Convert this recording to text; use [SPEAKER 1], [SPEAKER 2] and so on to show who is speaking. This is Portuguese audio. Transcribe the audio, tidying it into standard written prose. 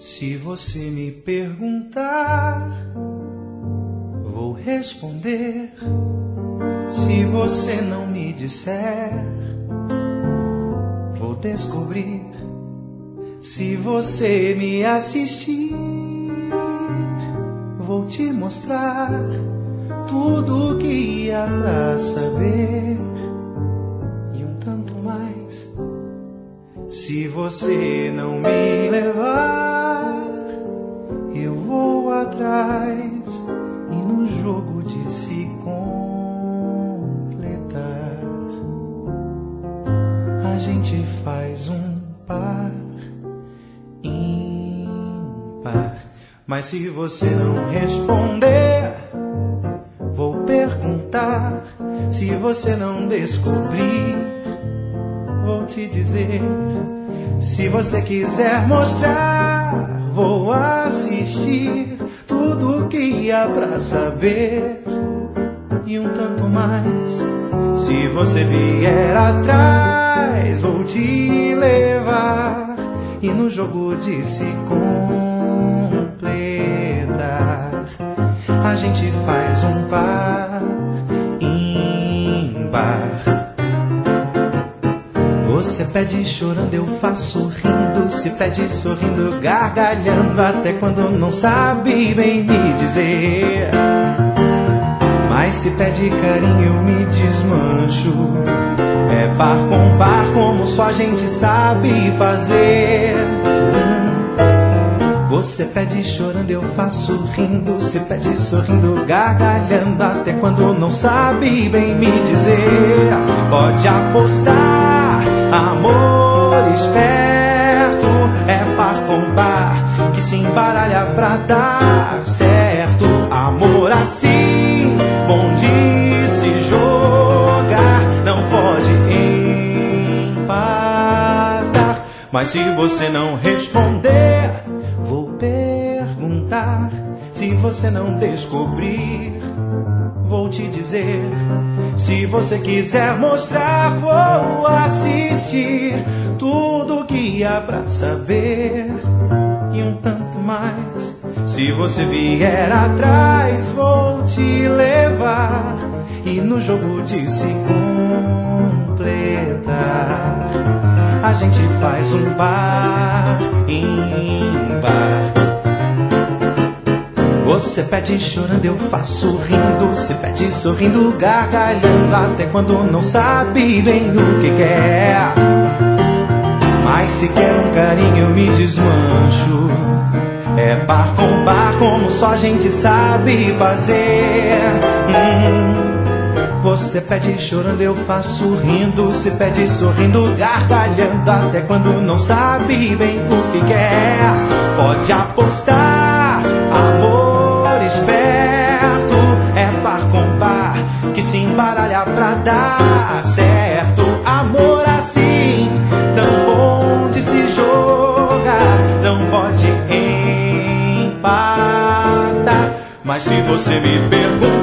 [SPEAKER 1] Se você me perguntar, vou responder. Se você não me disser, vou descobrir. Se você me assistir, vou te mostrar tudo o que há pra saber e um tanto mais. Se você não me levar, eu vou atrás e no jogo de se completar a gente faz um par ímpar. Mas se você não responder, vou perguntar. Se você não descobrir, vou te dizer. Se você quiser mostrar, vou assistir tudo o que há pra saber e um tanto mais. Se você vier atrás, vou te levar e no jogo de se completar a gente faz um par ímpar. Você pede chorando, eu faço rindo. Se pede sorrindo, gargalhando, até quando não sabe bem me dizer. Mas se pede carinho, eu me desmancho. É par com par, como só a gente sabe fazer. Você pede chorando, eu faço rindo. Se pede sorrindo, gargalhando, até quando não sabe bem me dizer. Pode apostar, amor esperto. É par com par que se embaralha pra dar certo. Amor assim, bom de se jogar, não pode empatar. Mas se você não responder, vou perguntar. Se você não descobrir, vou te dizer. Se você quiser mostrar, vou assistir tudo que há pra saber e um tanto mais. Se você vier atrás, vou te levar e no jogo de se completar a gente faz um par ímpar. Você pede chorando, eu faço rindo. Se pede sorrindo, gargalhando, até quando não sabe bem o que quer. Mas se quer um carinho, eu me desmancho. É par com par, como só a gente sabe fazer. Você pede chorando, eu faço rindo. Se pede sorrindo, gargalhando, até quando não sabe bem o que quer. Pode apostar, amor esperto. É par com par que se embaralha pra dar certo. Amor assim, tão bom de se jogar, não pode empatar. Mas se você me perguntar,